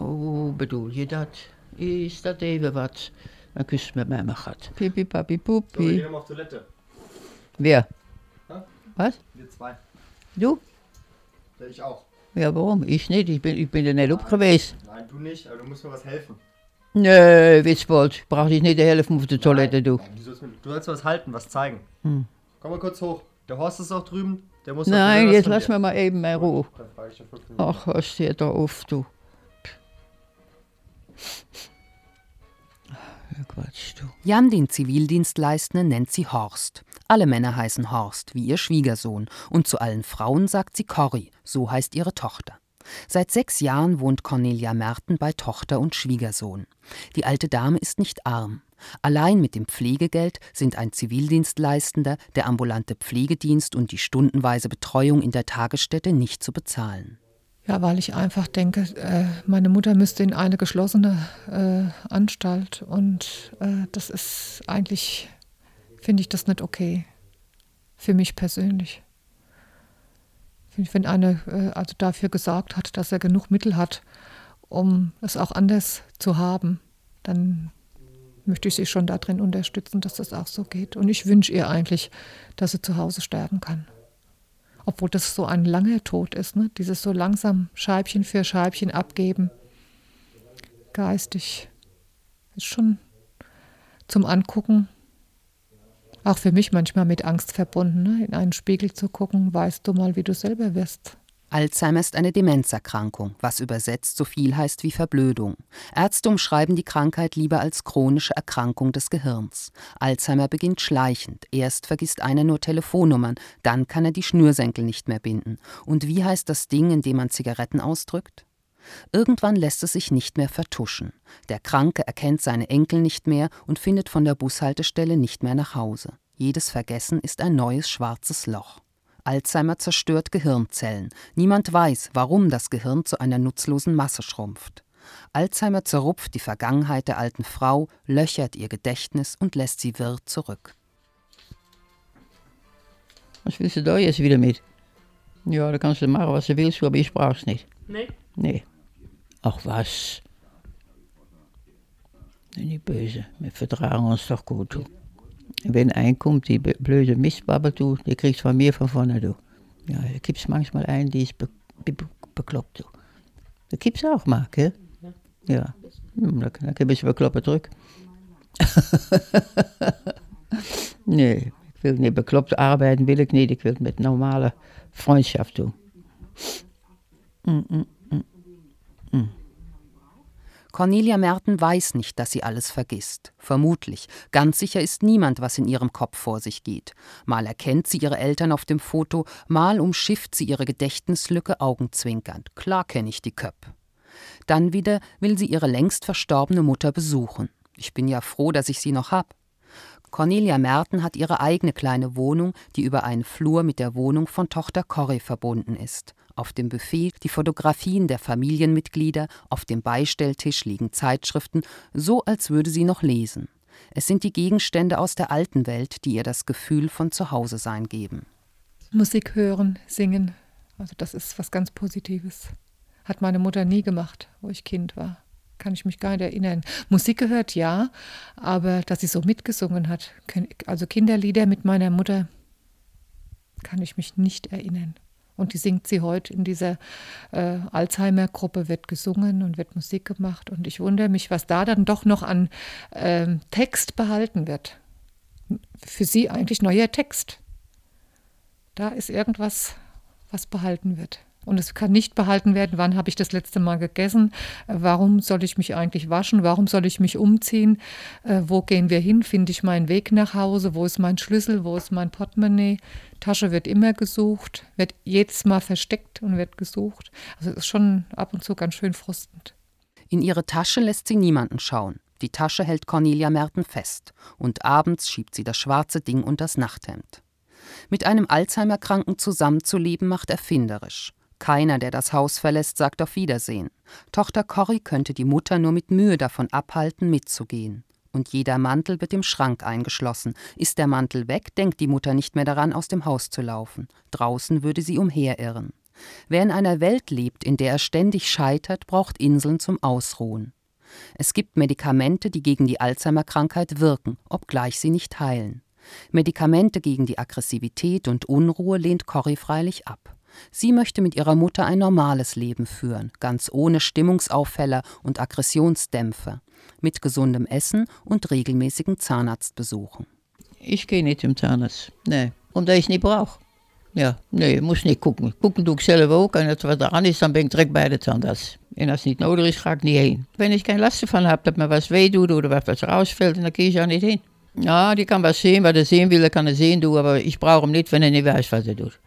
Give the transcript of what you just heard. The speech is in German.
Hoe bedoel je dat? Is dat even wat een kus met mij mag gehad? Pipi, papi, So, wir poepie. gehen mal auf Toilette. Wer? Hä? Was? Wir zwei. Du? Ja, ich auch. Ja, waarom? Ich niet. Ik ben er net op geweest. Nein, du nicht, aber du musst mir was helfen. Nee, Witzbold. Braucht ich nicht de helft auf de toilette doen. Nein, du sollst mir was halten, was zeigen. Hm. Komm mal kurz hoch. Der Horst ist auch drüben. Der muss Nee, was jetzt von lass dir. me maar even mijn Ruhe. Dann frage ich dir 5 Minuten. Ach, was steht da auf, du? Ja, Quatsch, du. Jan, den Zivildienstleistenden, nennt sie Horst. Alle Männer heißen Horst, wie ihr Schwiegersohn. Und zu allen Frauen sagt sie Corrie, so heißt ihre Tochter. Seit 6 Jahren wohnt Cornelia Merten bei Tochter und Schwiegersohn. Die alte Dame ist nicht arm. Allein mit dem Pflegegeld sind ein Zivildienstleistender, der ambulante Pflegedienst und die stundenweise Betreuung in der Tagesstätte nicht zu bezahlen. Ja, weil ich einfach denke, meine Mutter müsste in eine geschlossene Anstalt und das ist eigentlich, finde ich das nicht okay, für mich persönlich. Wenn einer also dafür gesorgt hat, dass er genug Mittel hat, um es auch anders zu haben, dann möchte ich sie schon darin unterstützen, dass das auch so geht. Und ich wünsche ihr eigentlich, dass sie zu Hause sterben kann. Obwohl das so ein langer Tod ist, ne? Dieses so langsam Scheibchen für Scheibchen abgeben. Geistig. Ist schon zum Angucken. Auch für mich manchmal mit Angst verbunden, ne? In einen Spiegel zu gucken, weißt du mal, wie du selber wirst. Alzheimer ist eine Demenzerkrankung, was übersetzt so viel heißt wie Verblödung. Ärzte umschreiben die Krankheit lieber als chronische Erkrankung des Gehirns. Alzheimer beginnt schleichend. Erst vergisst einer nur Telefonnummern, dann kann er die Schnürsenkel nicht mehr binden. Und wie heißt das Ding, in dem man Zigaretten ausdrückt? Irgendwann lässt es sich nicht mehr vertuschen. Der Kranke erkennt seine Enkel nicht mehr und findet von der Bushaltestelle nicht mehr nach Hause. Jedes Vergessen ist ein neues schwarzes Loch. Alzheimer zerstört Gehirnzellen. Niemand weiß, warum das Gehirn zu einer nutzlosen Masse schrumpft. Alzheimer zerrupft die Vergangenheit der alten Frau, löchert ihr Gedächtnis und lässt sie wirr zurück. Was willst du da jetzt wieder mit? Ja, da kannst du machen, was du willst, aber ich brauch's nicht. Nee. Nee. Ach was. Nee, niet böse. Wir vertragen uns doch gut. Du. Wenn ein kommt, die blöde Mistbabbel, du, die kriegst von mir von vorne, du. Ja, da gibt's manchmal einen, die ist bekloppt, du. Da gibt's auch mal, gell? Ja. Dan heb je bekloppen terug. Nee, ik wil niet beklopt arbeiten, wil ik niet. Ik wil het met normale Freundschaft doen. Cornelia Merten weiß nicht, dass sie alles vergisst. Vermutlich. Ganz sicher ist niemand, was in ihrem Kopf vor sich geht. Mal erkennt sie ihre Eltern auf dem Foto, mal umschifft sie ihre Gedächtnislücke augenzwinkernd. Klar kenne ich die Köpp. Dann wieder will sie ihre längst verstorbene Mutter besuchen. Ich bin ja froh, dass ich sie noch hab. Cornelia Merten hat ihre eigene kleine Wohnung, die über einen Flur mit der Wohnung von Tochter Corrie verbunden ist. Auf dem Buffet die Fotografien der Familienmitglieder, auf dem Beistelltisch liegen Zeitschriften, so als würde sie noch lesen. Es sind die Gegenstände aus der alten Welt, die ihr das Gefühl von Zuhause-Sein geben. Musik hören, singen, also das ist was ganz Positives. Hat meine Mutter nie gemacht, wo ich Kind war. Kann ich mich gar nicht erinnern. Musik gehört, ja, aber dass sie so mitgesungen hat, also Kinderlieder mit meiner Mutter, kann ich mich nicht erinnern. Und die singt sie heute in dieser Alzheimer-Gruppe, wird gesungen und wird Musik gemacht. Und ich wundere mich, was da dann doch noch an Text behalten wird. Für sie eigentlich neuer Text. Da ist irgendwas, was behalten wird. Und es kann nicht behalten werden, wann habe ich das letzte Mal gegessen, warum soll ich mich eigentlich waschen, warum soll ich mich umziehen, wo gehen wir hin, finde ich meinen Weg nach Hause, wo ist mein Schlüssel, wo ist mein Portemonnaie. Tasche wird immer gesucht, wird jedes Mal versteckt und wird gesucht. Also es ist schon ab und zu ganz schön frustend. In ihre Tasche lässt sie niemanden schauen. Die Tasche hält Cornelia Merten fest und abends schiebt sie das schwarze Ding unter das Nachthemd. Mit einem Alzheimer-Kranken zusammenzuleben macht erfinderisch. Keiner, der das Haus verlässt, sagt auf Wiedersehen. Tochter Corrie könnte die Mutter nur mit Mühe davon abhalten, mitzugehen. Und jeder Mantel wird im Schrank eingeschlossen. Ist der Mantel weg, denkt die Mutter nicht mehr daran, aus dem Haus zu laufen. Draußen würde sie umherirren. Wer in einer Welt lebt, in der er ständig scheitert, braucht Inseln zum Ausruhen. Es gibt Medikamente, die gegen die Alzheimer-Krankheit wirken, obgleich sie nicht heilen. Medikamente gegen die Aggressivität und Unruhe lehnt Corrie freilich ab. Sie möchte mit ihrer Mutter ein normales Leben führen, ganz ohne Stimmungsaufheller und Aggressionsdämpfer, mit gesundem Essen und regelmäßigen Zahnarztbesuchen. Ich gehe nicht zum Zahnarzt, nee, omdat ich es nicht brauche. Ja, nee, muss niet gucken. Gucken doe ik zelf ook. En als wat aan is, dan ben ik direct bij de tandarts. En als het niet nodig is, ga ik niet heen. Wenn ich kein Last van heb, dat me was weh doet oder was rausfällt, dan gehe ich auch nicht hin. Ja, die kann was sehen, was er sehen will, kann er sehen, aber ich brauche ihn nicht, wenn er nicht weiß, was er tut.